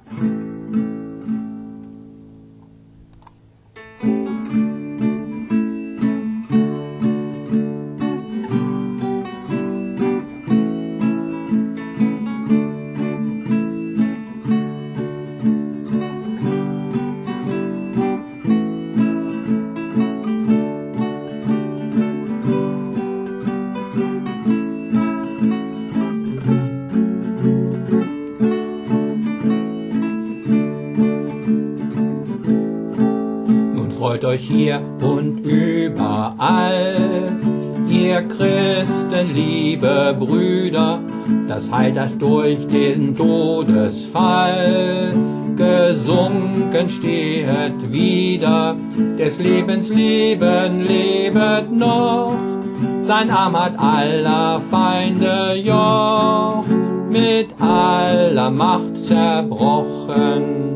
Freut euch hier und überall, ihr Christen, liebe Brüder, das Heil, das durch den Todesfall gesunken stehet wieder, des Lebens Leben lebet noch, sein Arm hat aller Feinde Joch mit aller Macht zerbrochen.